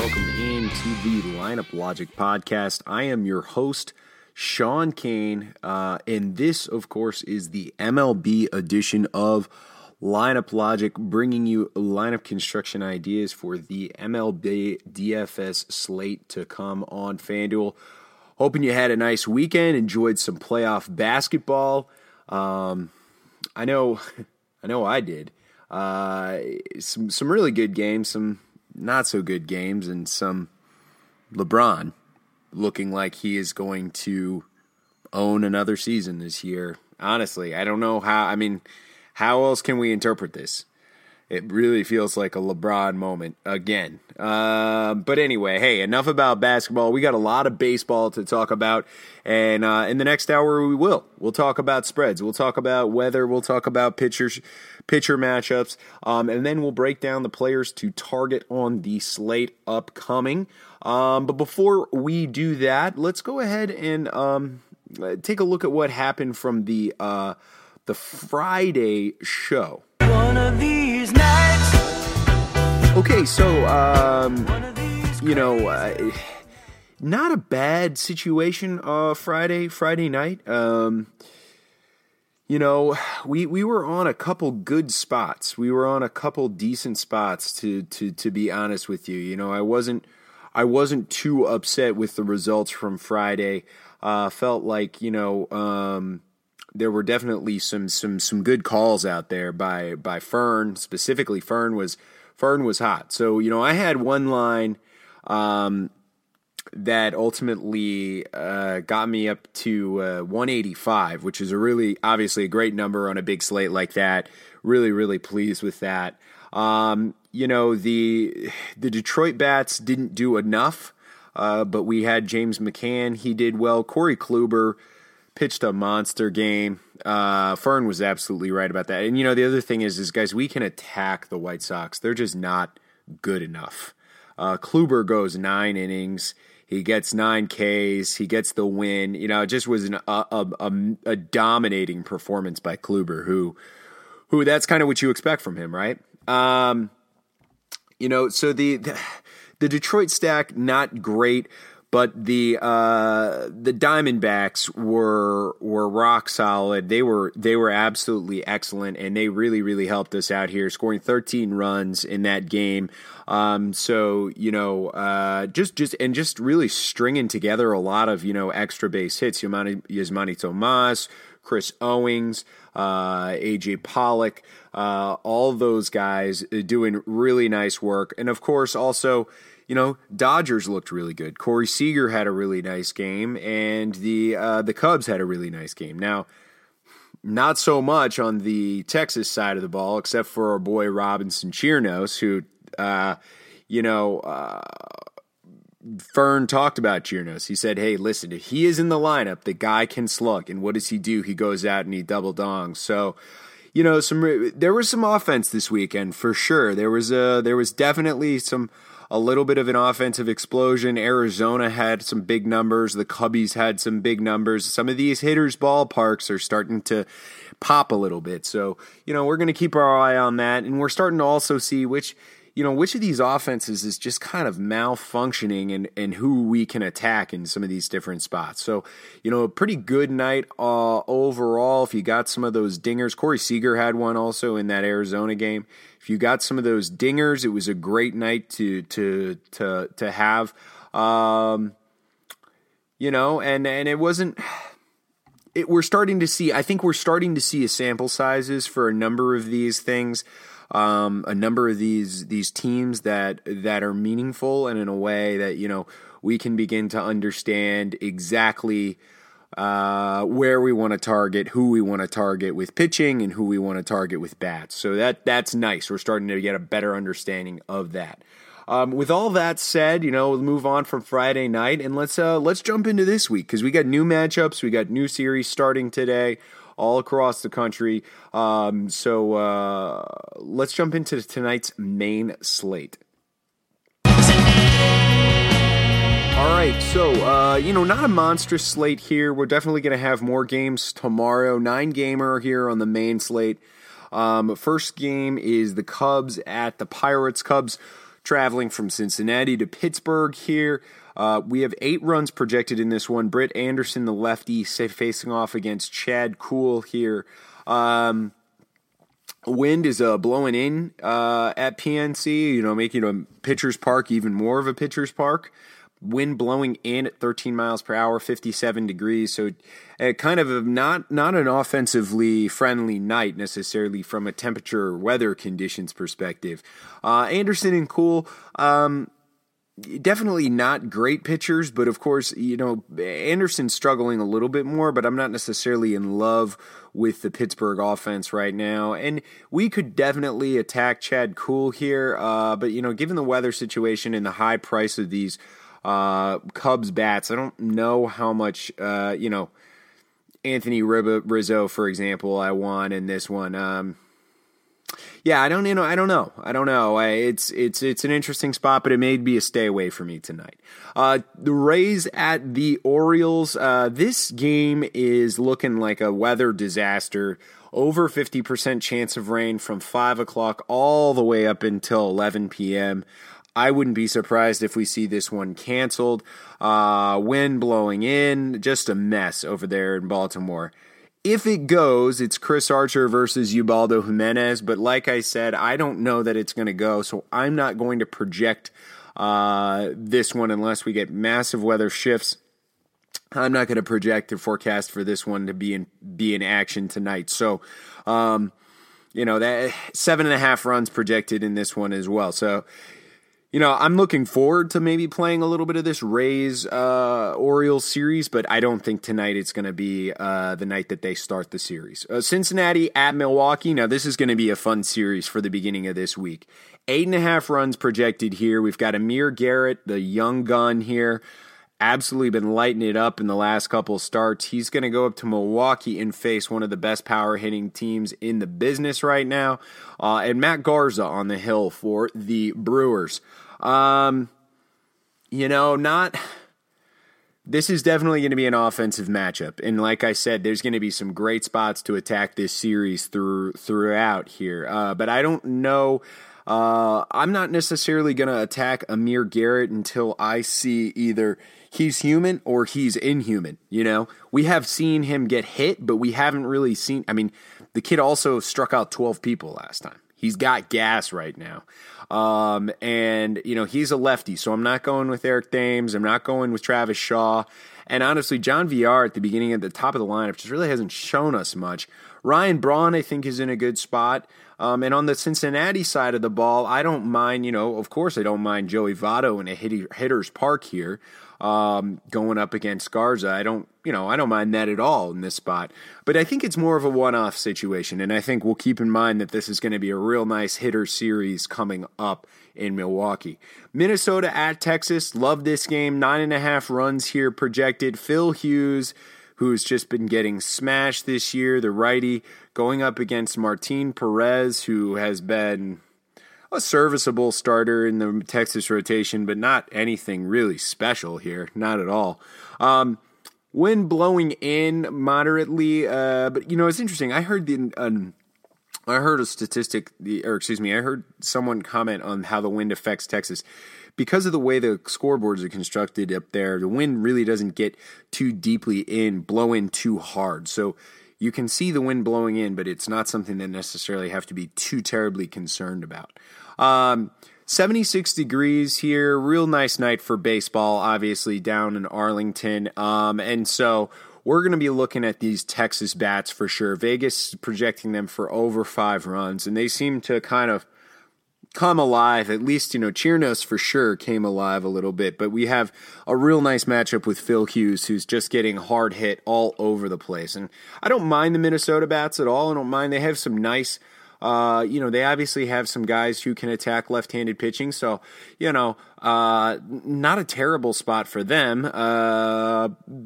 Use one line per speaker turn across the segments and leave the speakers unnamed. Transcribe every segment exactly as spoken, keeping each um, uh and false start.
welcome into the Lineup Logic podcast. I am your host, Sean Kane, uh, and this, of course, is the M L B edition of Lineup Logic, bringing you lineup construction ideas for the M L B D F S slate to come on FanDuel. Hoping you had a nice weekend, enjoyed some playoff basketball. Um, I know, I know I did. Uh, some some really good games, some not so good games, and some LeBron looking like he is going to own another season this year. Honestly, I don't know how, I mean, how else can we interpret this? It really feels like a LeBron moment again. Uh, but anyway, hey, enough about basketball. We got a lot of baseball to talk about, and uh, in the next hour we will. We'll talk about spreads. We'll talk about weather. We'll talk about pitchers, pitcher matchups, um, and then we'll break down the players to target on the slate upcoming. Um, but before we do that, let's go ahead and um, take a look at what happened from the uh, the Friday show. One of these nights. Okay, so, um, you know, uh, not a bad situation uh, Friday, Friday night. Um, you know, we we were on a couple good spots. We were on a couple decent spots, to to to be honest with you. You know, I wasn't I wasn't too upset with the results from Friday. Uh, felt like, you know, um, there were definitely some some some good calls out there by by Fern. Specifically, Fern was Fern was hot. So, you know, I had one line um, that ultimately uh, got me up to uh, one eighty-five, which is a really obviously a great number on a big slate like that. Really, really pleased with that. Um, you know, the the Detroit bats didn't do enough, uh, but we had James McCann. He did well. Corey Kluber pitched a monster game. Uh, Fern was absolutely right about that. And, you know, the other thing is, is guys, we can attack the White Sox. They're just not good enough. Uh, Kluber goes nine innings. He gets nine Ks. He gets the win. You know, it just was an, a, a, a, a dominating performance by Kluber, who, who that's kind of what you expect from him, right? Um, you know, so the, the, the Detroit stack, not great. But the uh, the Diamondbacks were were rock solid. They were they were absolutely excellent, and they really really helped us out here, scoring thirteen runs in that game. Um, so you know, uh, just just and just really stringing together a lot of you know extra base hits. Yasmani, Yasmani Tomas, Chris Owings, uh, A J Pollock, uh, all those guys doing really nice work, and of course also. You know, Dodgers looked really good. Corey Seager had a really nice game, and the uh, the Cubs had a really nice game. Now, not so much on the Texas side of the ball, except for our boy Robinson Chirinos, who, uh, you know, uh, Fern talked about Chirinos. He said, hey, listen, if he is in the lineup, the guy can slug. And what does he do? He goes out and he double dongs. So, you know, some there was some offense this weekend for sure. There was a, there was definitely some. A little bit of an offensive explosion. Arizona had some big numbers. The Cubbies had some big numbers. Some of these hitters' ballparks are starting to pop a little bit. So, you know, we're going to keep our eye on that. And we're starting to also see which, you know, which of these offenses is just kind of malfunctioning and, and who we can attack in some of these different spots. So, you know, a pretty good night uh, overall. If you got some of those dingers, Corey Seager had one also in that Arizona game. If you got some of those dingers, it was a great night to to to to have. Um, you know, and and it wasn't. It, we're starting to see. I think we're starting to see a sample sizes for a number of these things, um, a number of these these teams that that are meaningful, and in a way that you know we can begin to understand exactly. Uh, where we want to target, who we want to target with pitching, and who we want to target with bats. So that that's nice. We're starting to get a better understanding of that. Um, with all that said, you know, we'll move on from Friday night and let's uh, let's jump into this week because we got new matchups, we got new series starting today, all across the country. Um, so uh, let's jump into tonight's main slate. All right, so, uh, you know, not a monstrous slate here. We're definitely going to have more games tomorrow. Nine-gamer here on the main slate. Um, first game is the Cubs at the Pirates. Cubs traveling from Cincinnati to Pittsburgh here. Uh, we have eight runs projected in this one. Britt Anderson, the lefty, facing off against Chad Kuhl here. Um, wind is uh, blowing in uh, at P N C, you know, making a pitcher's park even more of a pitcher's park. Wind blowing in at thirteen miles per hour, fifty-seven degrees. So uh, kind of a not not an offensively friendly night necessarily from a temperature or weather conditions perspective. Uh, Anderson and Kuhl, um, definitely not great pitchers, but of course, you know, Anderson's struggling a little bit more, but I'm not necessarily in love with the Pittsburgh offense right now. And we could definitely attack Chad Kuhl here, uh, but, you know, given the weather situation and the high price of these uh, Cubs bats, I don't know how much, uh, you know, Anthony Rizzo, for example, I want in this one. Um, Yeah, I don't, you know, I don't know. I don't know. I, it's it's it's an interesting spot, but it may be a stay away for me tonight. Uh, the Rays at the Orioles. Uh, this game is looking like a weather disaster. Over fifty percent chance of rain from five o'clock all the way up until eleven p.m. I wouldn't be surprised if we see this one canceled. Uh, wind blowing in, just a mess over there in Baltimore. If it goes, it's Chris Archer versus Ubaldo Jimenez, but like I said, I don't know that it's going to go, so I'm not going to project uh, this one unless we get massive weather shifts. I'm not going to project or forecast for this one to be in be in action tonight. So, um, you know, that seven and a half runs projected in this one as well. So, you know, I'm looking forward to maybe playing a little bit of this Rays uh, Orioles series, but I don't think tonight it's going to be uh, the night that they start the series. Uh, Cincinnati at Milwaukee. Now, this is going to be a fun series for the beginning of this week. Eight and a half runs projected here. We've got Amir Garrett, the young gun here, absolutely been lighting it up in the last couple of starts. He's going to go up to Milwaukee and face one of the best power hitting teams in the business right now. Uh, and Matt Garza on the hill for the Brewers. Um, you know, not, this is definitely going to be an offensive matchup. And like I said, there's going to be some great spots to attack this series through, throughout here. Uh, but I don't know, uh, I'm not necessarily going to attack Amir Garrett until I see either he's human or he's inhuman. You know, we have seen him get hit, but we haven't really seen, I mean, the kid also struck out twelve people last time. He's got gas right now. Um, and, you know, he's a lefty, so I'm not going with Eric Thames. I'm not going with Travis Shaw. And honestly, John Villar at the beginning of the top of the lineup just really hasn't shown us much. Ryan Braun, I think, is in a good spot. Um, and on the Cincinnati side of the ball, I don't mind, you know, of course I don't mind Joey Votto in a hit- hitter's park here. Um, going up against Garza. I don't, you know, I don't mind that at all in this spot, but I think it's more of a one-off situation. And I think we'll keep in mind that this is going to be a real nice hitter series coming up in Milwaukee. Minnesota at Texas. Love this game. Nine and a half runs here projected. Phil Hughes, who's just been getting smashed this year, the righty, going up against Martin Perez, who has been a serviceable starter in the Texas rotation, but not anything really special here. Not at all. Um, wind blowing in moderately, uh, but, you know, it's interesting. I heard the... Um, I heard a statistic, or excuse me, I heard someone comment on how the wind affects Texas. Because of the way the scoreboards are constructed up there, the wind really doesn't get too deeply in, blow in too hard. So you can see the wind blowing in, but it's not something that necessarily have to be too terribly concerned about. Um, seventy-six degrees here, real nice night for baseball, obviously down in Arlington. Um, and so we're going to be looking at these Texas bats for sure. Vegas is projecting them for over five runs, and they seem to kind of come alive. At least, you know, Chirinos for sure came alive a little bit. But we have a real nice matchup with Phil Hughes, who's just getting hard hit all over the place. And I don't mind the Minnesota bats at all. I don't mind. They have some nice, uh, you know, they obviously have some guys who can attack left-handed pitching. So, you know, uh, not a terrible spot for them. Uh,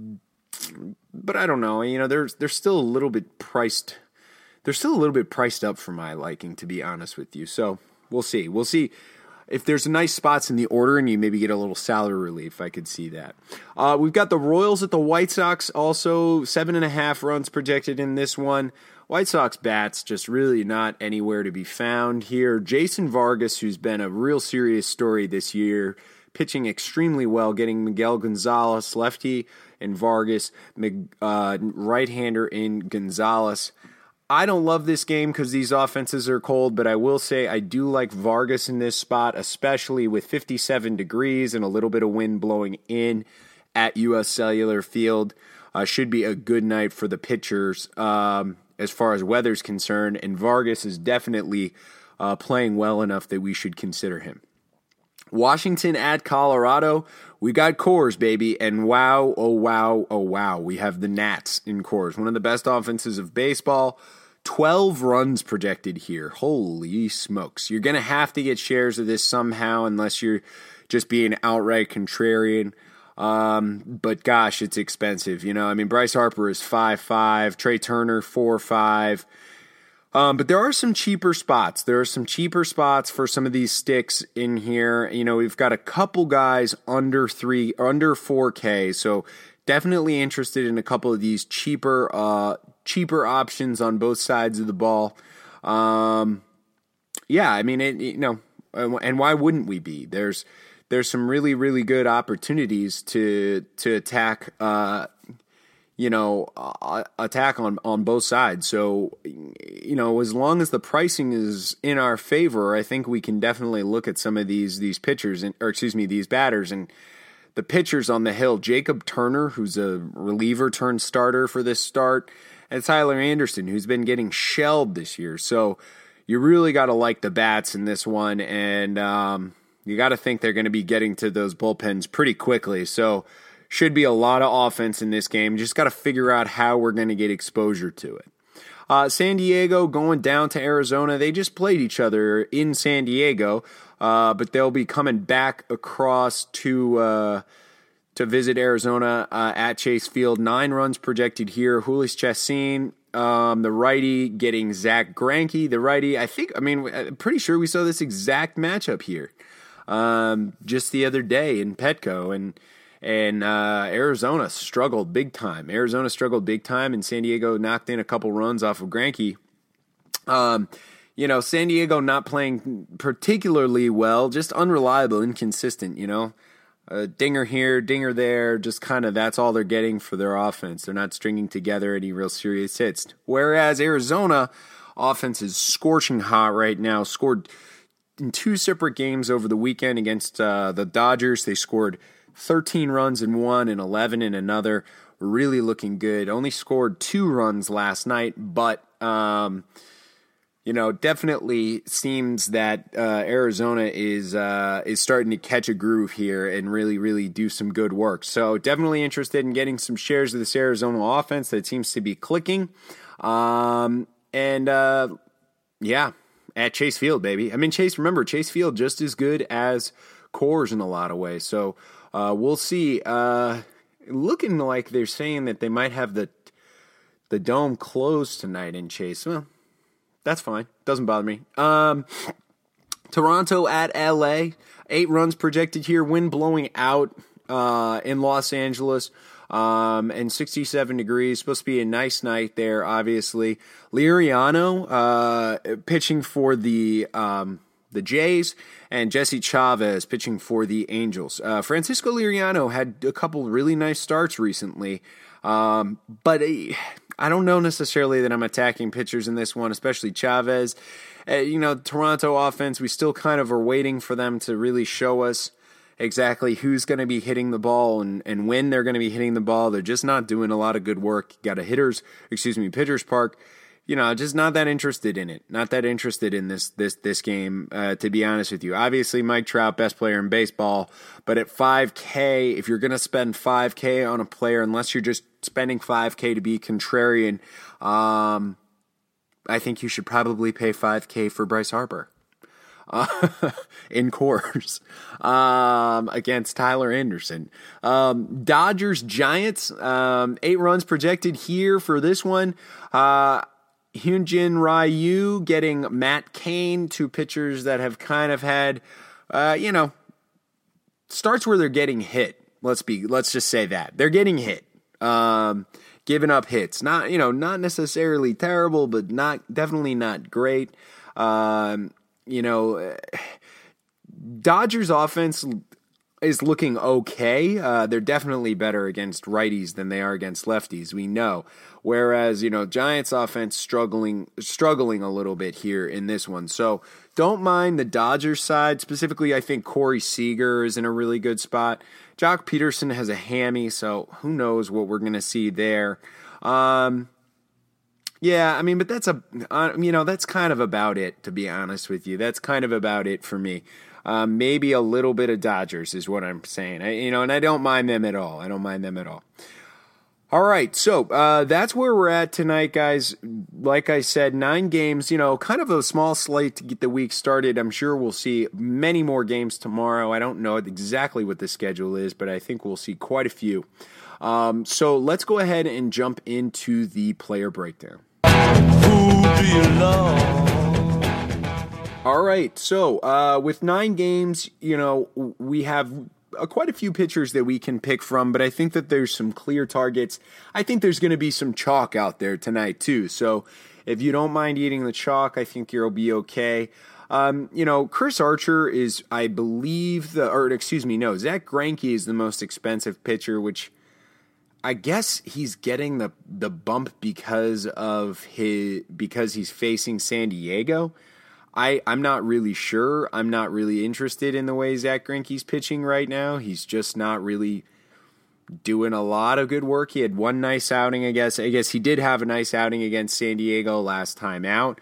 But I don't know, you know, they're, they're still a little bit priced. They're still a little bit priced up for my liking, to be honest with you. So we'll see. We'll see. if there's a nice spots in the order and you maybe get a little salary relief, I could see that. Uh, we've got the Royals at the White Sox, also seven and a half runs projected in this one. White Sox bats just really not anywhere to be found here. Jason Vargas, who's been a real serious story this year, pitching extremely well, getting Miguel Gonzalez, lefty, and Vargas, uh, right-hander in Gonzalez. I don't love this game because these offenses are cold, but I will say I do like Vargas in this spot, especially with fifty-seven degrees and a little bit of wind blowing in at U S Cellular Field. Uh, should be a good night for the pitchers um, as far as weather's concerned, and Vargas is definitely uh, playing well enough that we should consider him. Washington at Colorado. We got Coors, baby, and wow, oh wow, oh wow, we have the Nats in Coors, one of the best offenses of baseball. twelve runs projected here. Holy smokes. You're going to have to get shares of this somehow unless you're just being outright contrarian. Um, but gosh, it's expensive. You know, I mean, Bryce Harper is five five, Trey Turner four five. Um, but there are some cheaper spots. There are some cheaper spots for some of these sticks in here. You know, we've got a couple guys under three, under four K. So definitely interested in a couple of these cheaper, uh, cheaper options on both sides of the ball. Um, yeah, I mean, it, you know, and why wouldn't we be? There's, there's some really, really good opportunities to, to attack, uh, you know, uh, attack on, on both sides. So, you know, as long as the pricing is in our favor, I think we can definitely look at some of these these pitchers, and, or excuse me, these batters. And the pitchers on the hill, Jacob Turner, who's a reliever turned starter for this start, and Tyler Anderson, who's been getting shelled this year. So you really got to like the bats in this one, and um, you got to think they're going to be getting to those bullpens pretty quickly. So should be a lot of offense in this game. Just got to figure out how we're going to get exposure to it. Uh, San Diego going down to Arizona. They just played each other in San Diego, uh, but they'll be coming back across to uh, to visit Arizona uh, at Chase Field. Nine runs projected here. Jhoulys Chacin, um, the righty, getting Zach Greinke, the righty. I think, I mean, I'm pretty sure we saw this exact matchup here um, just the other day in Petco, and And uh, Arizona struggled big time. Arizona struggled big time, and San Diego knocked in a couple runs off of Greinke. Um, you know, San Diego not playing particularly well, just unreliable, inconsistent, you know. Uh, dinger here, dinger there, just kind of that's all they're getting for their offense. They're not stringing together any real serious hits. Whereas Arizona offense is scorching hot right now, scored in two separate games over the weekend against uh, the Dodgers. They scored thirteen runs in one and eleven in another. Really looking good. Only scored two runs last night, but, um, you know, definitely seems that uh, Arizona is uh, is starting to catch a groove here and really, really do some good work. So definitely interested in getting some shares of this Arizona offense that seems to be clicking. Um, and, uh, yeah, at Chase Field, baby. I mean, Chase, remember, Chase Field just as good as Coors in a lot of ways. So, Uh, we'll see. Uh, looking like they're saying that they might have the the dome closed tonight in Chase. Well, that's fine. Doesn't bother me. Um, Toronto at L A. Eight runs projected here. Wind blowing out uh, in Los Angeles. Um, and sixty-seven degrees. Supposed to be a nice night there, obviously. Liriano uh, pitching for the... Um, the Jays, and Jesse Chavez pitching for the Angels. Uh, Francisco Liriano had a couple really nice starts recently, um, but uh, I don't know necessarily that I'm attacking pitchers in this one, especially Chavez. Uh, you know, Toronto offense, we still kind of are waiting for them to really show us exactly who's going to be hitting the ball and, and when they're going to be hitting the ball. They're just not doing a lot of good work. Got a hitters, excuse me, pitchers park. You know, just not that interested in it. Not that interested in this this this game, uh, to be honest with you. Obviously, Mike Trout, best player in baseball. But at five K, if you're going to spend five K on a player, unless you're just spending five K to be contrarian, um, I think you should probably pay five K for Bryce Harper uh, in Coors um, against Tyler Anderson. Um, Dodgers, Giants, um, eight runs projected here for this one. Uh Hyunjin Ryu getting Matt Cain, two pitchers that have kind of had uh, you know, starts where they're getting hit. Let's be, let's just say that they're getting hit, um, giving up hits. Not, you know, not necessarily terrible, but not definitely not great. Um, you know, Dodgers offense is looking okay. Uh, they're definitely better against righties than they are against lefties. We know. Whereas, you know, Giants offense struggling, struggling a little bit here in this one. So don't mind the Dodgers side. Specifically, I think Corey Seager is in a really good spot. Jock Peterson has a hammy, so who knows what we're going to see there. Um, yeah, I mean, but that's a, uh, you know, that's kind of about it, to be honest with you. That's kind of about it for me. Um, maybe a little bit of Dodgers is what I'm saying. I, you know, and I don't mind them at all. I don't mind them at all. All right, so uh, that's where we're at tonight, guys. Like I said, nine games, you know, kind of a small slate to get the week started. I'm sure we'll see many more games tomorrow. I don't know exactly what the schedule is, but I think we'll see quite a few. Um, so let's go ahead and jump into the player breakdown. Who do you love? All right, so uh, with nine games, you know, we have uh, quite a few pitchers that we can pick from, but I think that there's some clear targets. I think there's going to be some chalk out there tonight, too. So if you don't mind eating the chalk, I think you'll be okay. Um, you know, Chris Archer is, I believe, the, or excuse me, no, Zach Greinke is the most expensive pitcher, which I guess he's getting the the bump because of his because he's facing San Diego. I, I'm not really sure. I'm not really interested in the way Zach Greinke's pitching right now. He's just not really doing a lot of good work. He had one nice outing, I guess. I guess he did have a nice outing against San Diego last time out.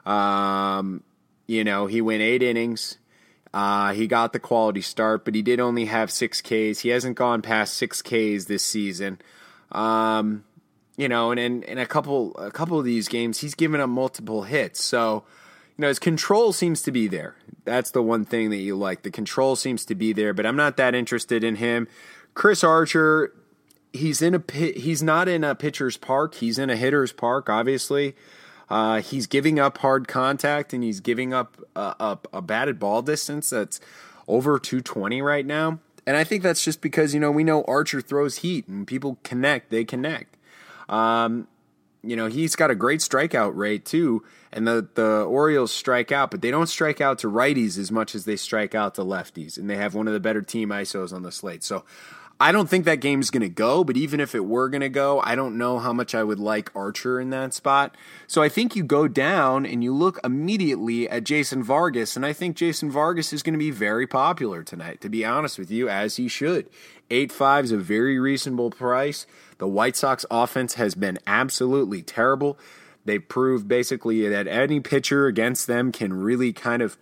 Um, you know, he went eight innings. Uh, he got the quality start, but he did only have six Ks. He hasn't gone past six Ks this season. Um, you know, and in, in a couple a couple of these games, he's given up multiple hits. So, you know, his control seems to be there. That's the one thing that you like. The control seems to be there, but I'm not that interested in him. Chris Archer, he's in a he's not in a pitcher's park. He's in a hitter's park, obviously. Uh, he's giving up hard contact, and he's giving up a, a, a batted ball distance that's over two twenty right now. And I think that's just because, you know, we know Archer throws heat, and people connect. They connect. Um, you know, he's got a great strikeout rate, too. And the, the Orioles strike out, but they don't strike out to righties as much as they strike out to lefties. And they have one of the better team I S Os on the slate. So I don't think that game's going to go, but even if it were going to go, I don't know how much I would like Archer in that spot. So I think you go down and you look immediately at Jason Vargas, and I think Jason Vargas is going to be very popular tonight, to be honest with you, as he should. eight five is a very reasonable price. The White Sox offense has been absolutely terrible. They proved basically that any pitcher against them can really kind of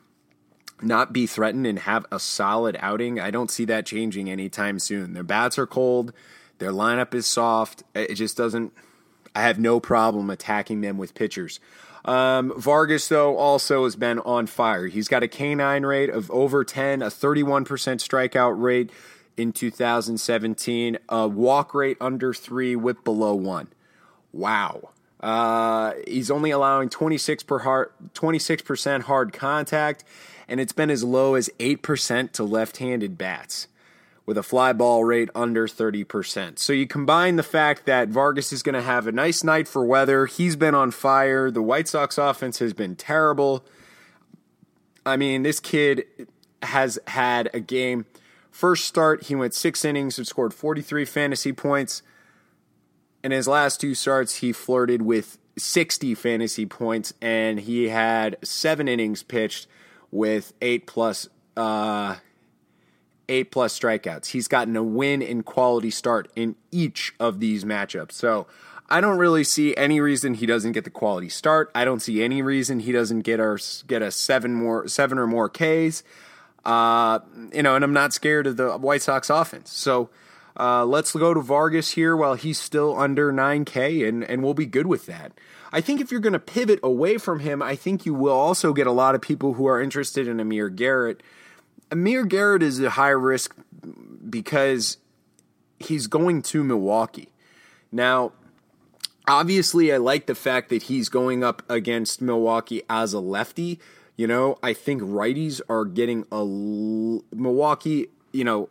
not be threatened and have a solid outing. I don't see that changing anytime soon. Their bats are cold. Their lineup is soft. It just doesn't – I have no problem attacking them with pitchers. Um, Vargas, though, also has been on fire. He's got a K nine rate of over ten, a thirty-one percent strikeout rate in two thousand seventeen, a walk rate under three, whip below one. Wow. Uh, he's only allowing twenty-six per hard, twenty-six percent hard contact, and it's been as low as eight percent to left-handed bats with a fly ball rate under thirty percent. So you combine the fact that Vargas is going to have a nice night for weather. He's been on fire. The White Sox offense has been terrible. I mean, this kid has had a game. First start, he went six innings and scored forty-three fantasy points. In his last two starts, he flirted with sixty fantasy points, and he had seven innings pitched with eight plus uh, eight plus strikeouts. He's gotten a win in quality start in each of these matchups. So I don't really see any reason he doesn't get the quality start. I don't see any reason he doesn't get our get a seven more seven or more Ks. Uh, you know, and I'm not scared of the White Sox offense. So. Uh, let's go to Vargas here while he's still under nine K, and, and we'll be good with that. I think if you're going to pivot away from him, I think you will also get a lot of people who are interested in Amir Garrett. Amir Garrett is a high risk because he's going to Milwaukee. Now, obviously, I like the fact that he's going up against Milwaukee as a lefty, You know, I think righties are getting a l- Milwaukee, you know,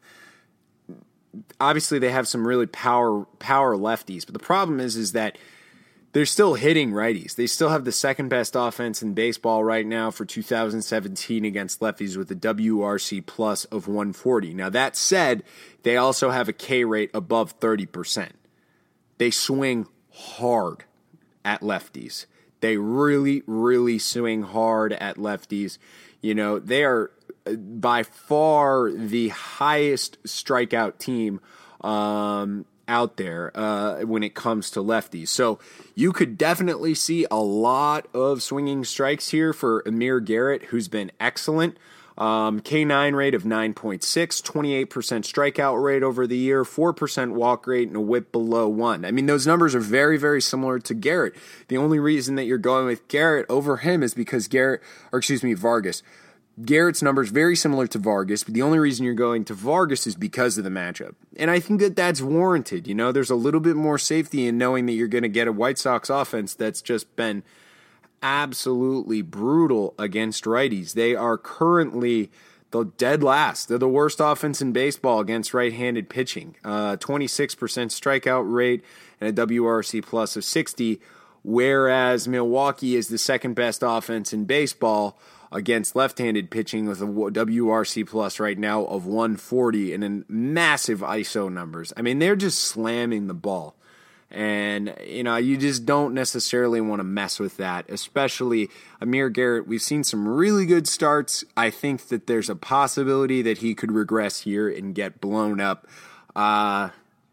obviously they have some really power power lefties, but the problem is is that they're still hitting righties. They still have the second best offense in baseball right now for two thousand seventeen against lefties with a W R C plus of one forty. Now that said, they also have a K rate above thirty percent. They swing hard at lefties. They really, really swing hard at lefties. You know, they are by far the highest strikeout team um, out there uh, when it comes to lefties. So you could definitely see a lot of swinging strikes here for Amir Garrett, who's been excellent. Um, K nine rate of nine point six, twenty-eight percent strikeout rate over the year, four percent walk rate, and a whip below one. I mean, those numbers are very, very similar to Garrett. The only reason that you're going with Garrett over him is because Garrett, or excuse me, Vargas. Garrett's numbers very similar to Vargas, but the only reason you're going to Vargas is because of the matchup. And I think that that's warranted. You know, there's a little bit more safety in knowing that you're going to get a White Sox offense that's just been absolutely brutal against righties. They are currently the dead last. They're the worst offense in baseball against right-handed pitching. Uh, twenty-six percent strikeout rate and a W R C plus of sixty, whereas Milwaukee is the second best offense in baseball against left-handed pitching with a W R C plus right now of one forty and in massive I S O numbers. I mean, they're just slamming the ball. And, you know, you just don't necessarily want to mess with that, especially Amir Garrett. We've seen some really good starts. I think that there's a possibility that he could regress here and get blown up. Uh,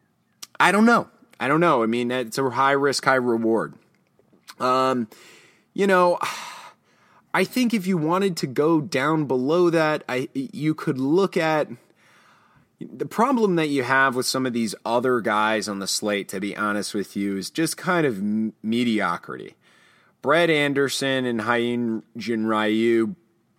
I don't know. I don't know. I mean, it's a high risk, high reward. Um, you know, I think if you wanted to go down below that, I you could look at the problem that you have with some of these other guys on the slate, to be honest with you, is just kind of m- mediocrity. Brett Anderson and Hyun-Jin Ryu,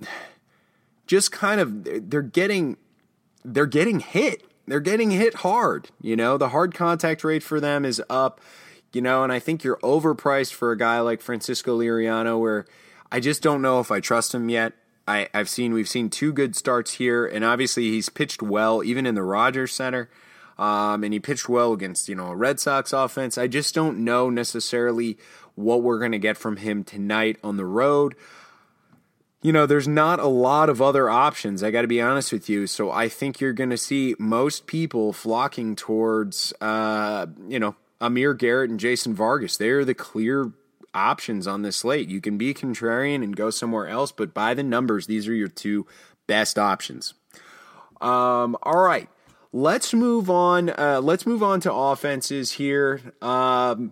just kind of, they're getting, they're getting hit. They're getting hit hard. You know, the hard contact rate for them is up, you know, and I think you're overpriced for a guy like Francisco Liriano, where I just don't know if I trust him yet. I, I've seen we've seen two good starts here, and obviously he's pitched well, even in the Rogers Center, um, and he pitched well against you know a Red Sox offense. I just don't know necessarily what we're going to get from him tonight on the road. You know, there's not a lot of other options, I got to be honest with you, so I think you're going to see most people flocking towards, uh, you know, Amir Garrett and Jason Vargas. They're the clear options on this slate. You can be contrarian and go somewhere else, but by the numbers, these are your two best options. Um, all right, let's move on. Uh, let's move on to offenses here. Um,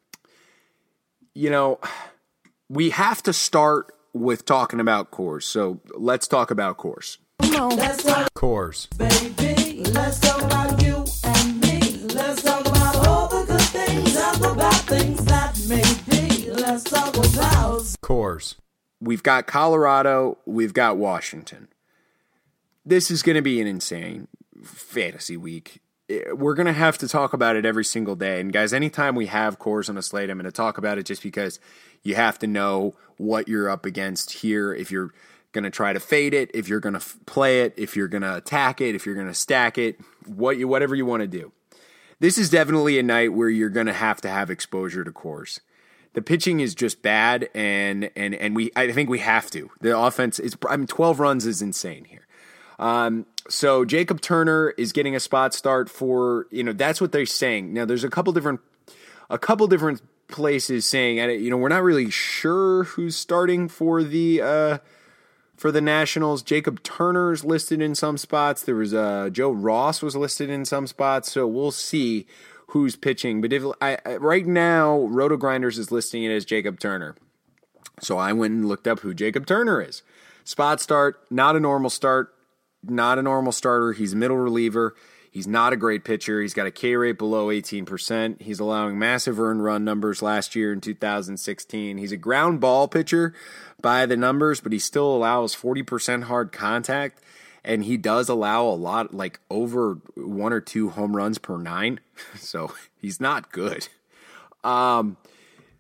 you know, we have to start with talking about Coors, so let's talk about Coors.
Let's talk
Coors,
baby. Let's talk about you and me. Let's talk about all the good things and the bad things that may be. Let's talk about
Coors. We've got Colorado. We've got Washington. This is going to be an insane fantasy week. We're going to have to talk about it every single day. And guys, anytime we have Coors on a slate, I'm going to talk about it just because you have to know what you're up against here. If you're going to try to fade it, if you're going to f- play it, if you're going to attack it, if you're going to stack it, what you, whatever you want to do. This is definitely a night where you're going to have to have exposure to Coors. The pitching is just bad, and and and we I think we have to. The offense is, I mean, twelve runs is insane here. Um, so Jacob Turner is getting a spot start for, you know, that's what they're saying. Now there's a couple different, a couple different places saying, you know, we're not really sure who's starting for the uh, for the Nationals. Jacob Turner's listed in some spots. There was uh, Joe Ross was listed in some spots. So we'll see who's pitching. But if I, right now, Roto Grinders is listing it as Jacob Turner. So I went and looked up who Jacob Turner is. Spot start, not a normal start, not a normal starter. He's a middle reliever. He's not a great pitcher. He's got a K rate below eighteen percent. He's allowing massive earned run numbers last year in two thousand sixteen. He's a ground ball pitcher by the numbers, but he still allows forty percent hard contact. And he does allow a lot, like over one or two home runs per nine. So he's not good. Um,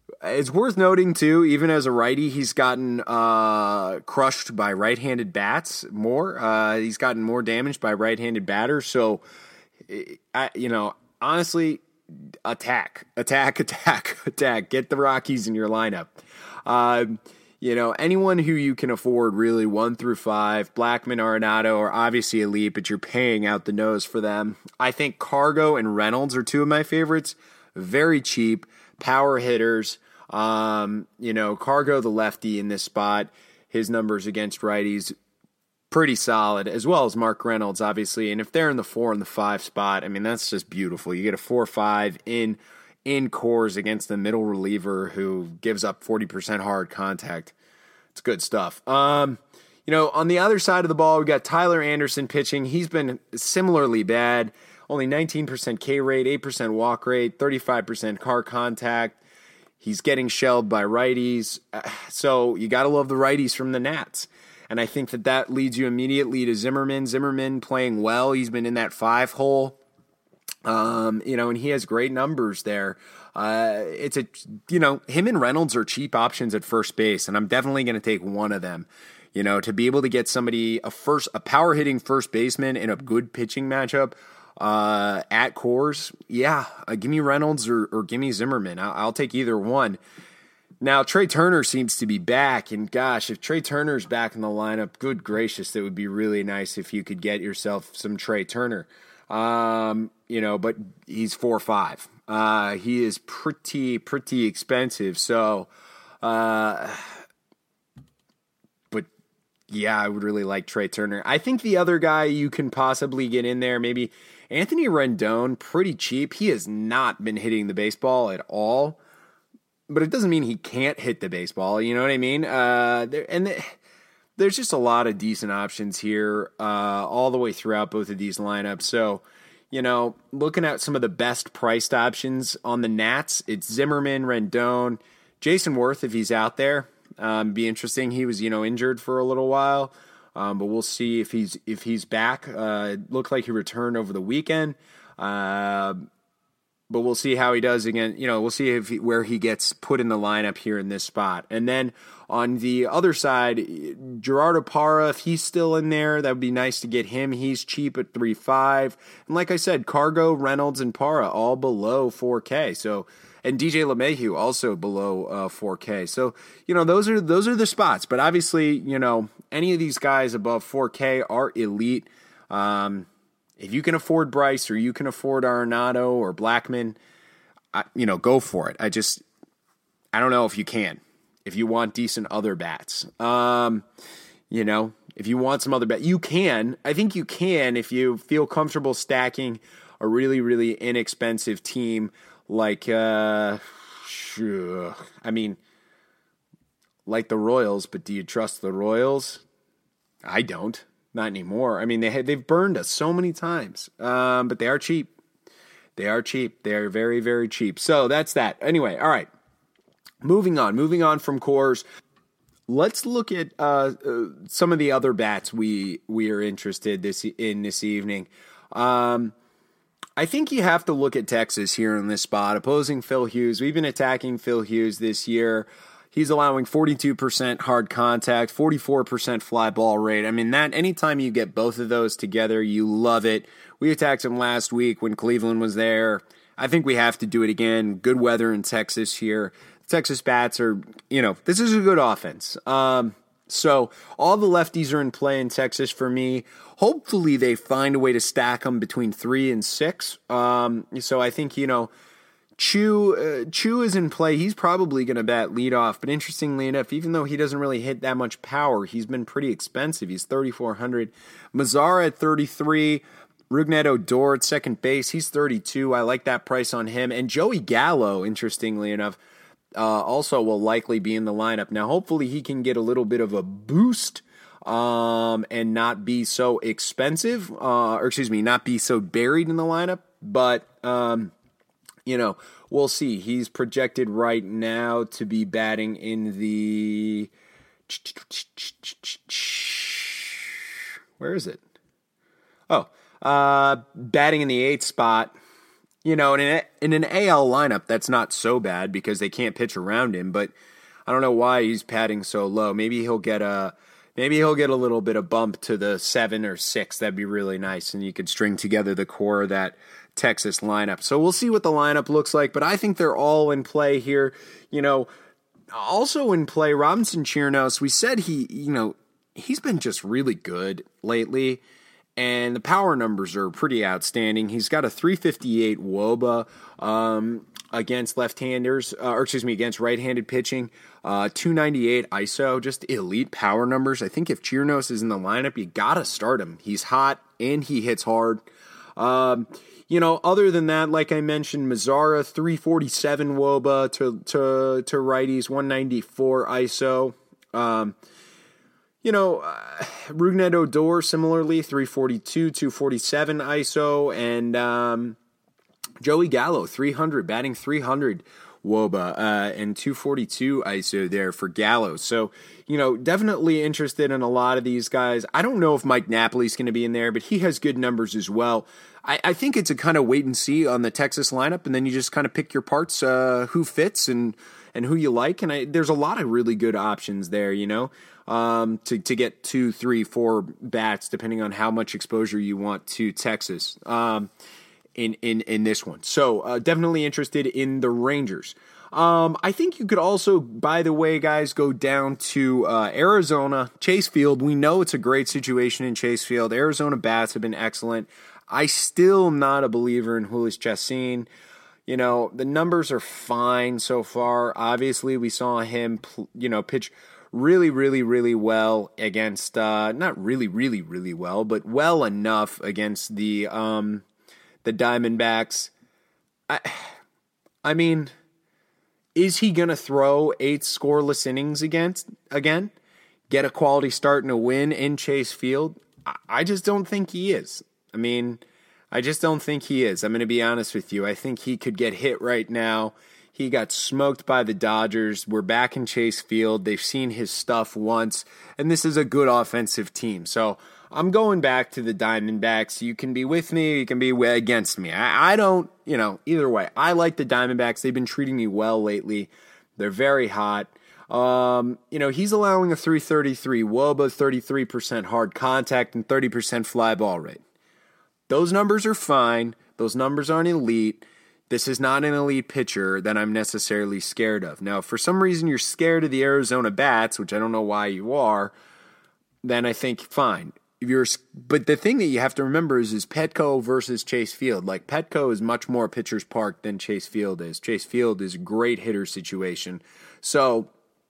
It's worth noting, too, even as a righty, he's gotten uh, crushed by right-handed bats more. Uh, he's gotten more damaged by right-handed batters. So, I, you know, honestly, attack, attack, attack, attack. Get the Rockies in your lineup. Uh, you know, anyone who you can afford, really, one through five, Blackmon, Arenado are obviously elite, but you're paying out the nose for them. I think Cargo and Reynolds are two of my favorites. Very cheap, power hitters. Um, you know, Cargo, the lefty in this spot, his numbers against righties, pretty solid, as well as Mark Reynolds, obviously. And if they're in the four and the five spot, I mean, that's just beautiful. You get a four or five in, in Coors against the middle reliever who gives up forty percent hard contact. It's good stuff. Um, you know, on the other side of the ball, we got Tyler Anderson pitching. He's been similarly bad. Only nineteen percent K rate, eight percent walk rate, thirty-five percent hard contact. He's getting shelled by righties. So you got to love the righties from the Nats. And I think that that leads you immediately to Zimmerman. Zimmerman playing well. He's been in that five hole. Um, you know, and he has great numbers there. Uh, it's a, you know, him and Reynolds are cheap options at first base, and I'm definitely going to take one of them. You know, to be able to get somebody, a first, a power hitting first baseman in a good pitching matchup, Uh, at Coors, yeah, uh, give me Reynolds or, or give me Zimmerman. I'll, I'll take either one. Now, Trey Turner seems to be back, and gosh, if Trey Turner's back in the lineup, good gracious, that would be really nice if you could get yourself some Trey Turner. Um, you know, but he's four five. Uh, he is pretty, pretty expensive, so, uh, but yeah, I would really like Trey Turner. I think the other guy you can possibly get in there, maybe Anthony Rendon, pretty cheap. He has not been hitting the baseball at all, but it doesn't mean he can't hit the baseball. You know what I mean? Uh, there, and the, there's just a lot of decent options here uh, all the way throughout both of these lineups. So, you know, looking at some of the best priced options on the Nats, it's Zimmerman, Rendon, Jason Worth if he's out there. Um, be interesting. He was, you know, injured for a little while. Um, but we'll see if he's if he's back. Uh, it looked like he returned over the weekend, uh, but we'll see how he does again. You know, we'll see if he, where he gets put in the lineup here in this spot. And then on the other side, Gerardo Parra, if he's still in there, that would be nice to get him. He's cheap at three five. And like I said, Cargo, Reynolds, and Parra all below four K. So. And D J LeMahieu also below uh, four K. So, you know, those are those are the spots. But obviously, you know, any of these guys above four K are elite. Um, if you can afford Bryce or you can afford Arenado or Blackmon, I, you know, go for it. I just, I don't know if you can. If you want decent other bats. Um, you know, if you want some other bats, you can. I think you can if you feel comfortable stacking a really, really inexpensive team. Like, uh, sure. I mean, like the Royals, but do you trust the Royals? I don't. Not anymore. I mean, they have, they've burned us so many times, um, but they are cheap. They are cheap. They are very, very cheap. So that's that. Anyway, all right. Moving on. Moving on from Coors. Let's look at uh, uh, some of the other bats we we are interested this in this evening. Um I think you have to look at Texas here in this spot, opposing Phil Hughes. We've been attacking Phil Hughes this year. He's allowing forty-two percent hard contact, forty-four percent fly ball rate. I mean, that anytime you get both of those together, you love it. We attacked him last week when Cleveland was there. I think we have to do it again. Good weather in Texas here. Texas bats are, you know, this is a good offense. Um, so all the lefties are in play in Texas for me. Hopefully they find a way to stack them between three and six. Um, so I think, you know, Chu uh, Chu is in play. He's probably going to bat leadoff. But interestingly enough, even though he doesn't really hit that much power, he's been pretty expensive. He's thirty-four hundred. Mazzara at thirty-three. Rougned Odor at second base. He's thirty-two. I like that price on him. And Joey Gallo, interestingly enough, uh, also will likely be in the lineup. Now, hopefully he can get a little bit of a boost um, and not be so expensive, uh, or excuse me, not be so buried in the lineup. But, um, you know, we'll see. He's projected right now to be batting in the... Where is it? Oh, uh, batting in the eighth spot. you know, in an, in an A L lineup, that's not so bad because they can't pitch around him. But I don't know why he's padding so low. Maybe he'll get a maybe he'll get a little bit of bump to the seven or six. That'd be really nice, and you could string together the core of that Texas lineup. So we'll see what the lineup looks like. But I think they're all in play here. You know, also in play, Robinson Chirinos. We said he, you know, he's been just really good lately. And the power numbers are pretty outstanding. He's got a three fifty-eight W O B A um, against left-handers, uh, or excuse me, against right-handed pitching. Uh, two ninety-eight I S O, just elite power numbers. I think if Chirinos is in the lineup, you gotta start him. He's hot and he hits hard. Um, you know, other than that, like I mentioned, Mazara three forty-seven W O B A to to to righties, one ninety-four I S O. Um, You know, uh, Rougned Odor, similarly, three forty-two, two forty-seven I S O, and um, Joey Gallo, three hundred, batting three hundred W O B A, uh, and two forty-two I S O there for Gallo. So, you know, definitely interested in a lot of these guys. I don't know if Mike Napoli's going to be in there, but he has good numbers as well. I, I think it's a kind of wait and see on the Texas lineup, and then you just kind of pick your parts, uh, who fits and and who you like. And I, there's a lot of really good options there, you know. Um, to, to get two, three, four bats, depending on how much exposure you want to Texas um, in, in, in this one. So uh, definitely interested in the Rangers. Um, I think you could also, by the way, guys, go down to uh, Arizona, Chase Field. We know it's a great situation in Chase Field. Arizona bats have been excellent. I still am not a believer in Jhoulys Chacin. You know, the numbers are fine so far. Obviously, we saw him, you know, pitch really, really, really well against, uh, not really, really, really well, but well enough against the um, the Diamondbacks. I, I mean, is he going to throw eight scoreless innings against again? Get a quality start and a win in Chase Field? I, I just don't think he is. I mean, I just don't think he is. I'm going to be honest with you. I think he could get hit right now. He got smoked by the Dodgers. We're back in Chase Field. They've seen his stuff once, and this is a good offensive team. So I'm going back to the Diamondbacks. You can be with me, you can be against me. I, I don't, you know, either way. I like the Diamondbacks. They've been treating me well lately. They're very hot. Um, you know, he's allowing a three thirty-three W O B A, thirty-three percent hard contact, and thirty percent fly ball rate. Those numbers are fine. Those numbers aren't elite. This is not an elite pitcher that I'm necessarily scared of. Now, if for some reason you're scared of the Arizona bats, which I don't know why you are, then I think fine. If you're, but the thing that you have to remember is, is Petco versus Chase Field. Like, Petco is much more pitcher's park than Chase Field is. Chase Field is a great hitter situation. So,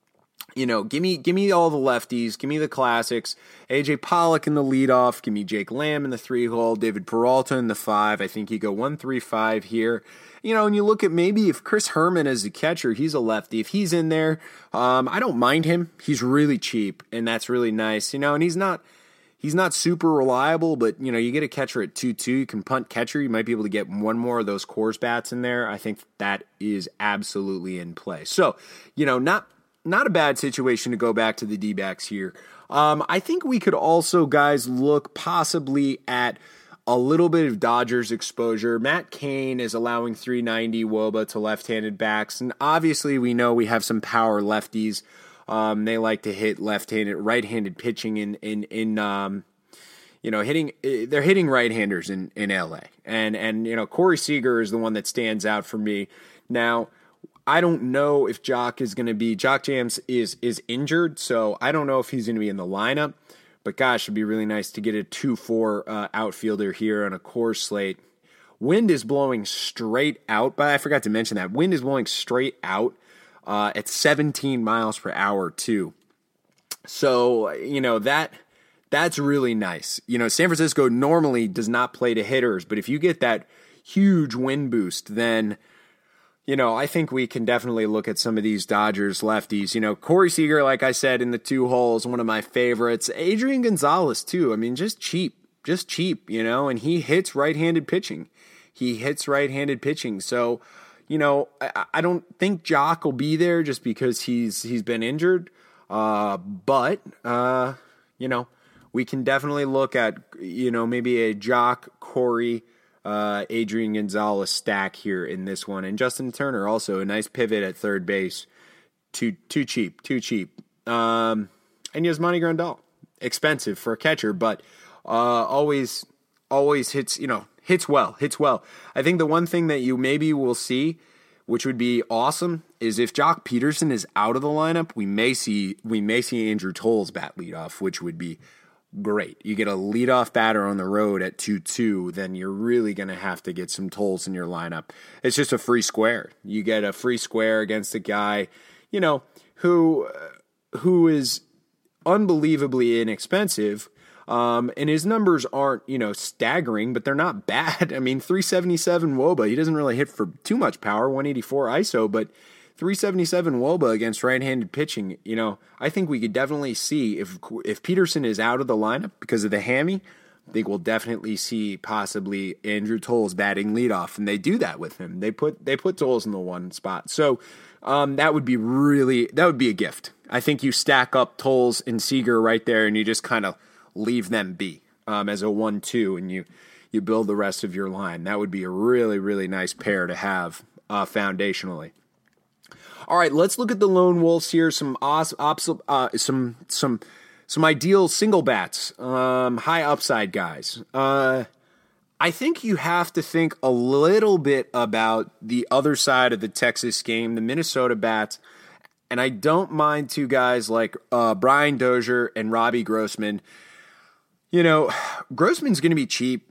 you know, give me give me all the lefties, give me the classics. A J Pollock in the leadoff, give me Jake Lamb in the three hole, David Peralta in the five. I think you go one, three, five here. You know, and you look at maybe if Chris Herman is a catcher, he's a lefty. If he's in there, um, I don't mind him. He's really cheap, and that's really nice. You know, and he's not he's not super reliable, but you know, you get a catcher at two two, you can punt catcher. You might be able to get one more of those Coors bats in there. I think that is absolutely in play. So, you know, not. Not a bad situation to go back to the D-backs here. Um, I think we could also, guys, look possibly at a little bit of Dodgers exposure. Matt Cain is allowing three ninety W O B A to left-handed backs, and obviously we know we have some power lefties. Um, they like to hit left-handed, right-handed pitching in in in um, you know hitting. They're hitting right-handers in in L A, and and you know Corey Seager is the one that stands out for me now. I don't know if Jock is going to be, Jock Jams is is injured, so I don't know if he's going to be in the lineup. But gosh, it'd be really nice to get a two four uh, outfielder here on a Coors slate. Wind is blowing straight out, but I forgot to mention that. Wind is blowing straight out uh, at seventeen miles per hour, too. So, you know, that that's really nice. You know, San Francisco normally does not play to hitters, but if you get that huge wind boost, then... You know, I think we can definitely look at some of these Dodgers lefties. You know, Corey Seager, like I said, in the two holes, one of my favorites. Adrian Gonzalez, too. I mean, just cheap. Just cheap, you know, and he hits right-handed pitching. He hits right-handed pitching. So, you know, I, I don't think Jock will be there just because he's he's been injured. Uh, but, uh, you know, we can definitely look at, you know, maybe a Jock, Corey, uh, Adrian Gonzalez stack here in this one. And Justin Turner also a nice pivot at third base. Too too cheap, too cheap. Um, and Yasmani Grandal, expensive for a catcher, but uh, always always hits, you know, hits well, hits well. I think the one thing that you maybe will see, which would be awesome, is if Jock Peterson is out of the lineup, we may see we may see Andrew Toles bat leadoff, which would be great. You get a leadoff batter on the road at two two, then you're really going to have to get some Toles in your lineup. It's just a free square. You get a free square against a guy, you know, who who is unbelievably inexpensive, um, and his numbers aren't, you know, staggering, but they're not bad. I mean, three seventy-seven wOBA. He doesn't really hit for too much power, one eighty-four I S O, but three seventy-seven wOBA against right-handed pitching. You know, I think we could definitely see if if Peterson is out of the lineup because of the hammy, I think we'll definitely see possibly Andrew Toles batting leadoff, and they do that with him. They put they put Toles in the one spot, so um, that would be really that would be a gift. I think you stack up Toles and Seager right there, and you just kind of leave them be um, as a one two, and you you build the rest of your line. That would be a really really nice pair to have uh, foundationally. All right, let's look at the Lone Wolves here. Some awesome, uh, some some. Some ideal single bats, um, high upside guys. Uh, I think you have to think a little bit about the other side of the Texas game, the Minnesota bats. And I don't mind two guys like uh, Brian Dozier and Robbie Grossman. You know, Grossman's going to be cheap,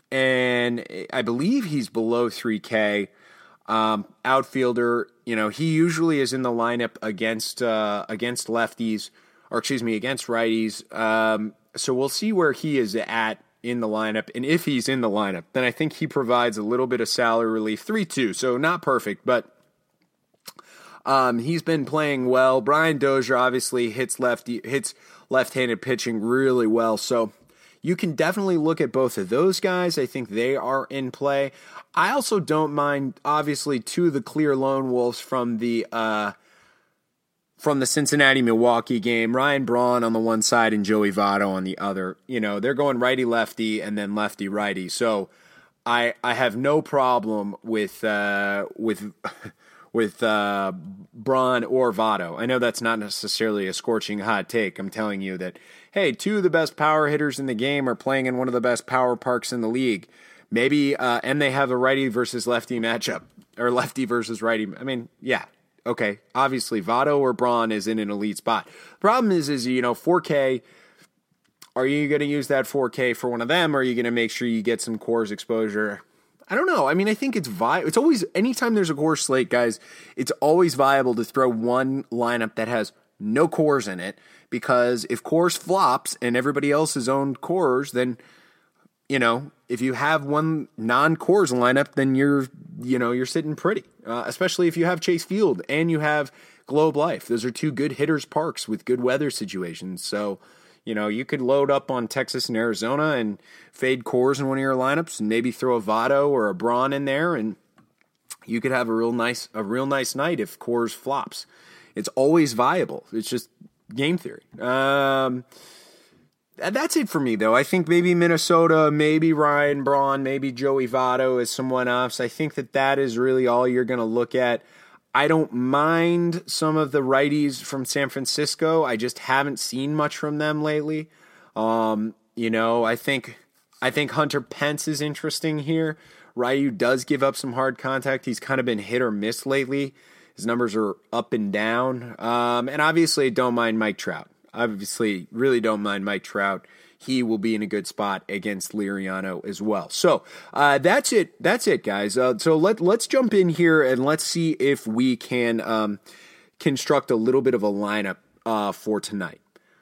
and I believe he's below three K. Um, outfielder, you know, he usually is in the lineup against uh, against lefties. Or excuse me, against righties. Um, so we'll see where he is at in the lineup. And if he's in the lineup, then I think he provides a little bit of salary relief. three two, so not perfect, but um, he's been playing well. Brian Dozier obviously hits lefty, hits left-handed pitching really well. So you can definitely look at both of those guys. I think they are in play. I also don't mind, obviously, two of the clear Lone Wolves from the uh, from the Cincinnati-Milwaukee game, Ryan Braun on the one side and Joey Votto on the other. You know, they're going righty-lefty and then lefty-righty. So I I have no problem with uh, with with uh, Braun or Votto. I know that's not necessarily a scorching hot take. I'm telling you that, hey, two of the best power hitters in the game are playing in one of the best power parks in the league. Maybe, uh, and they have a righty versus lefty matchup, or lefty versus righty. I mean, yeah. Okay, obviously Votto or Braun is in an elite spot. Problem is, is you know, four K, are you going to use that four K for one of them, or are you going to make sure you get some Coors exposure? I don't know. I mean, I think it's vi- It's always, anytime there's a Coors slate, guys, it's always viable to throw one lineup that has no Coors in it, because if Coors flops and everybody else has owned Coors, then, you know, if you have one non-Coors lineup, then you're, you know, you're sitting pretty, uh, especially if you have Chase Field and you have Globe Life. Those are two good hitters parks with good weather situations. So, you know, you could load up on Texas and Arizona and fade Coors in one of your lineups and maybe throw a Votto or a Braun in there, and you could have a real nice, a real nice night if Coors flops. It's always viable. It's just game theory. Um, That's it for me, though. I think maybe Minnesota, maybe Ryan Braun, maybe Joey Votto as someone else. I think that that is really all you're going to look at. I don't mind some of the righties from San Francisco. I just haven't seen much from them lately. Um, you know, I think I think Hunter Pence is interesting here. Ryu does give up some hard contact. He's kind of been hit or miss lately. His numbers are up and down. Um, and obviously, I don't mind Mike Trout. Obviously, really don't mind Mike Trout. He will be in a good spot against Liriano as well. So uh, that's it. That's it, guys. Uh, so let let's jump in here and let's see if we can um, construct a little bit of a lineup uh, for tonight.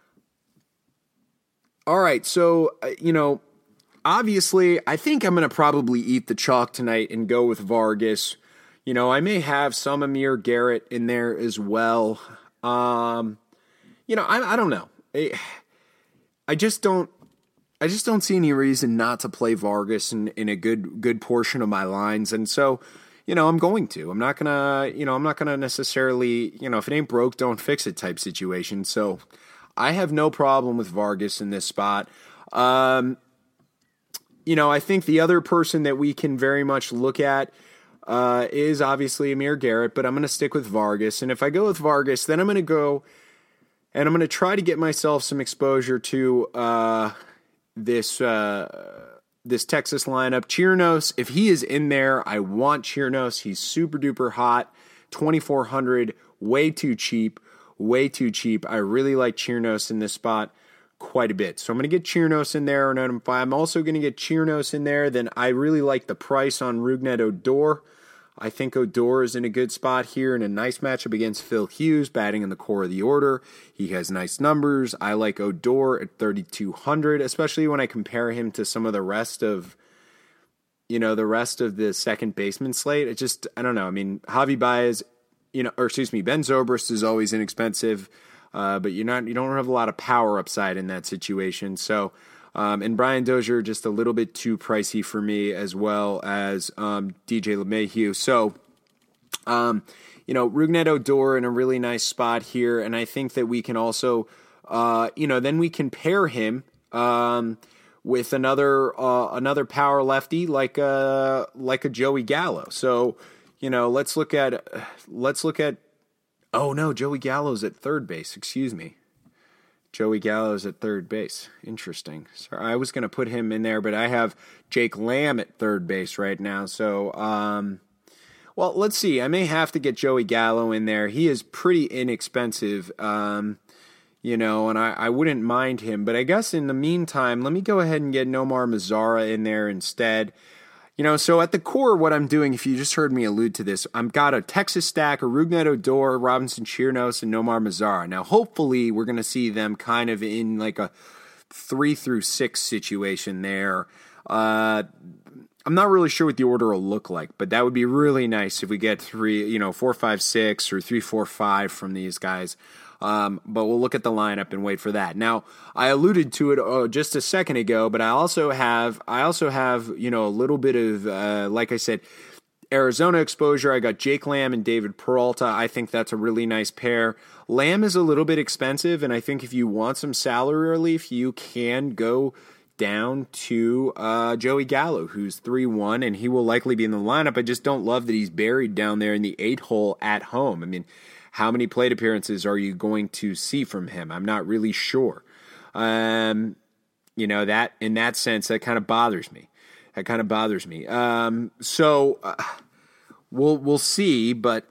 All right. So uh, you know, obviously, I think I'm going to probably eat the chalk tonight and go with Vargas. You know, I may have some Amir Garrett in there as well. Um, You know, I I don't know. I, I just don't. I just don't see any reason not to play Vargas in, in a good good portion of my lines, and so, you know, I'm going to. I'm not gonna. You know, I'm not gonna necessarily. You know, if it ain't broke, don't fix it type situation. So, I have no problem with Vargas in this spot. Um, you know, I think the other person that we can very much look at uh, is obviously Amir Garrett, but I'm going to stick with Vargas. And if I go with Vargas, then I'm going to go and I'm going to try to get myself some exposure to uh, this uh, this Texas lineup. Chirinos, if he is in there, I want Chirinos. He's super duper hot. twenty-four hundred, way too cheap, way too cheap. I really like Chirinos in this spot quite a bit. So I'm going to get Chirinos in there, and if I'm also going to get Chirinos in there, then I really like the price on Rougned Odor. I think Odor is in a good spot here in a nice matchup against Phil Hughes, batting in the core of the order. He has nice numbers. I like Odor at thirty-two hundred, especially when I compare him to some of the rest of, you know, the rest of the second baseman slate. It just, I don't know. I mean, Javi Baez, you know, or excuse me, Ben Zobrist is always inexpensive, uh, but you're not, you don't have a lot of power upside in that situation. So, Um, and Brian Dozier just a little bit too pricey for me, as well as um, D J LeMahieu. So, um, you know, Rougned Odor in a really nice spot here, and I think that we can also, uh, you know, then we can pair him um, with another uh, another power lefty like a like a Joey Gallo. So, you know, let's look at let's look at. Oh no, Joey Gallo's at third base. Excuse me. Joey Gallo's at third base. Interesting. Sorry, I was going to put him in there, but I have Jake Lamb at third base right now. So, um, well, let's see. I may have to get Joey Gallo in there. He is pretty inexpensive, um, you know, and I, I wouldn't mind him. But I guess in the meantime, let me go ahead and get Nomar Mazara in there instead. You know, so at the core, what I'm doing, if you just heard me allude to this, I've got a Texas stack, a Rougned Odor, Robinson Chirinos, and Nomar Mazara. Now, hopefully, we're going to see them kind of in like a three through six situation there. Uh, I'm not really sure what the order will look like, but that would be really nice if we get three, you know, four, five, six, or three, four, five from these guys. Um, but we'll look at the lineup and wait for that. Now, I alluded to it uh, just a second ago, but I also have, I also have, you know, a little bit of, uh, like I said, Arizona exposure. I got Jake Lamb and David Peralta. I think that's a really nice pair. Lamb is a little bit expensive, and I think if you want some salary relief, you can go down to uh, Joey Gallo, who's three one, and he will likely be in the lineup. I just don't love that he's buried down there in the eight hole at home. I mean, how many plate appearances are you going to see from him? I'm not really sure. Um, you know, that in that sense, that kind of bothers me. That kind of bothers me. Um, so uh, we'll we'll see, but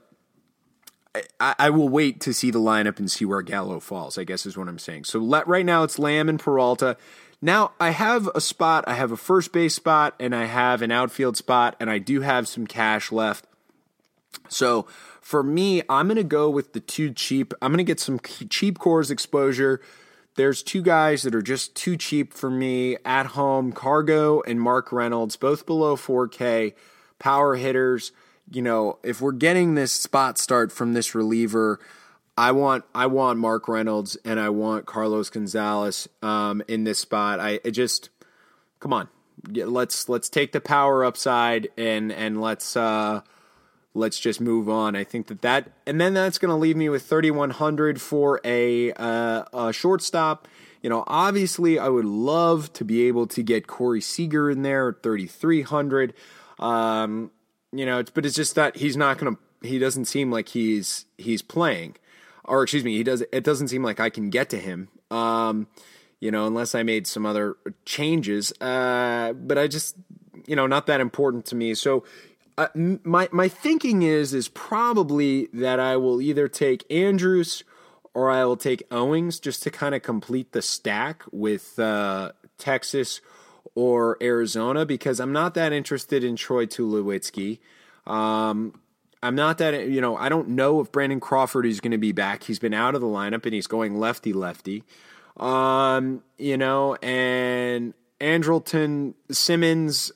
I, I will wait to see the lineup and see where Gallo falls, I guess is what I'm saying. So let, right now it's Lamb and Peralta. Now I have a spot. I have a first base spot, and I have an outfield spot, and I do have some cash left. So for me, I'm going to go with the two cheap. I'm going to get some cheap cores exposure. There's two guys that are just too cheap for me at home, Cargo and Mark Reynolds, both below four K, power hitters. You know, if we're getting this spot start from this reliever, I want I want Mark Reynolds and I want Carlos Gonzalez um, in this spot. I it just come on, let's let's take the power upside and and let's. Uh, Let's just move on. I think that that, and then that's going to leave me with thirty-one hundred for a, uh, a shortstop. You know, obviously, I would love to be able to get Corey Seager in there at thirty-three hundred. Um, you know, it's, but it's just that he's not going to. He doesn't seem like he's he's playing, or excuse me, he does. It doesn't seem like I can get to him. Um, you know, unless I made some other changes. Uh, but I just, you know, not that important to me. So. Uh, my my thinking is is probably that I will either take Andrus or I will take Owings just to kind of complete the stack with uh, Texas or Arizona, because I'm not that interested in Troy Tulowitzki. Um, I'm not that, you know, I don't know if Brandon Crawford is going to be back. He's been out of the lineup and he's going lefty lefty. Um, you know, and Andrelton Simmons.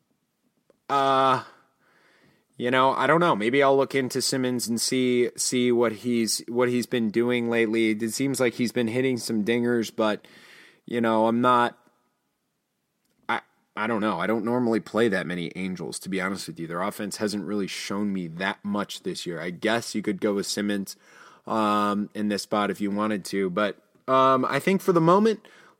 Uh. You know, I don't know. Maybe I'll look into Simmons and see see what he's what he's been doing lately. It seems like he's been hitting some dingers, but you know, I'm not. I I don't know. I don't normally play that many Angels, to be honest with you. Their offense hasn't really shown me that much this year. I guess you could go with Simmons um, in this spot if you wanted to, but um, I think for the moment,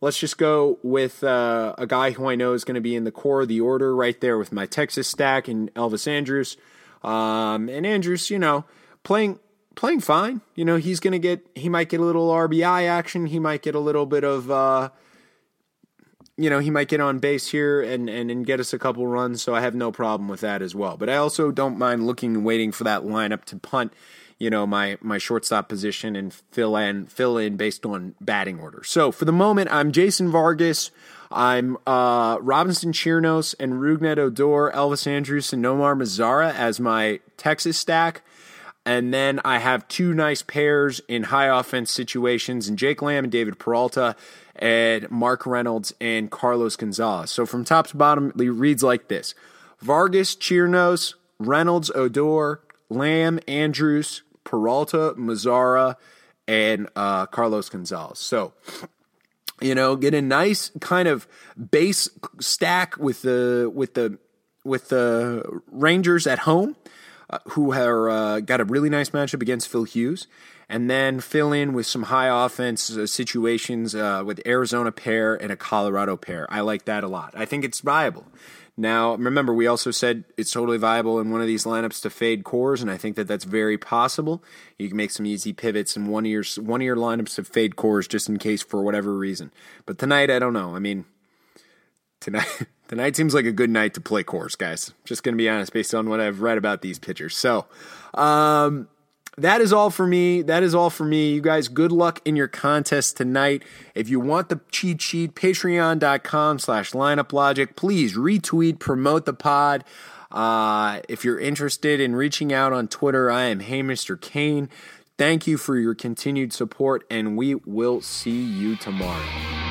let's just go with uh, a guy who I know is going to be in the core of the order right there with my Texas stack and Elvis Andrus. Um, and Andrus, you know, playing playing fine. You know, he's going to get, he might get a little R B I action. He might get a little bit of, uh, you know, he might get on base here and, and, and get us a couple runs. So I have no problem with that as well. But I also don't mind looking and waiting for that lineup to punt, you know, my, my shortstop position and fill in, fill in based on batting order. So for the moment, I'm Jason Vargas. I'm uh, Robinson Chirinos and Rougned Odor, Elvis Andrus, and Nomar Mazara as my Texas stack. And then I have two nice pairs in high offense situations in Jake Lamb and David Peralta and Mark Reynolds and Carlos Gonzalez. So from top to bottom, it reads like this. Vargas, Chirinos, Reynolds, Odor, Lamb, Andrus, Peralta, Mazara, and uh, Carlos Gonzalez. So, you know, get a nice kind of base stack with the with the with the Rangers at home, uh, who are uh, got a really nice matchup against Phil Hughes, and then fill in with some high offense uh, situations uh, with Arizona pair and a Colorado pair. I like that a lot. I think it's viable. Now, remember, we also said it's totally viable in one of these lineups to fade cores, and I think that that's very possible. You can make some easy pivots in one of your, one of your lineups to fade cores just in case for whatever reason. But tonight, I don't know. I mean, tonight tonight seems like a good night to play cores, guys. Just going to be honest based on what I've read about these pitchers. So, um... that is all for me. That is all for me. You guys, good luck in your contest tonight. If you want the cheat sheet, patreon.com slash lineup logic. Please retweet, promote the pod. Uh, if you're interested in reaching out on Twitter, I am Hey Mister Kane. Thank you for your continued support, and we will see you tomorrow.